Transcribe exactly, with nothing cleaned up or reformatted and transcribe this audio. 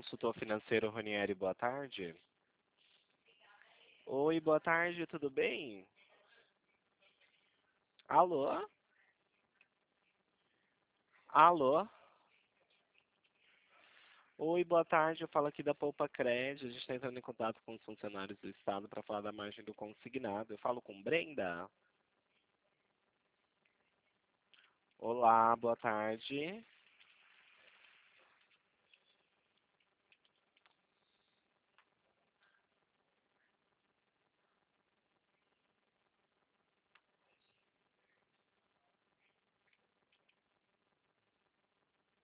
consultor financeiro Ronieri, boa tarde. Oi, boa tarde, tudo bem? Alô? Alô? Oi, boa tarde, eu falo aqui da Poupa Crédito, a gente está entrando em contato com os funcionários do Estado para falar da margem do consignado. Eu falo com Brenda? Olá, boa tarde.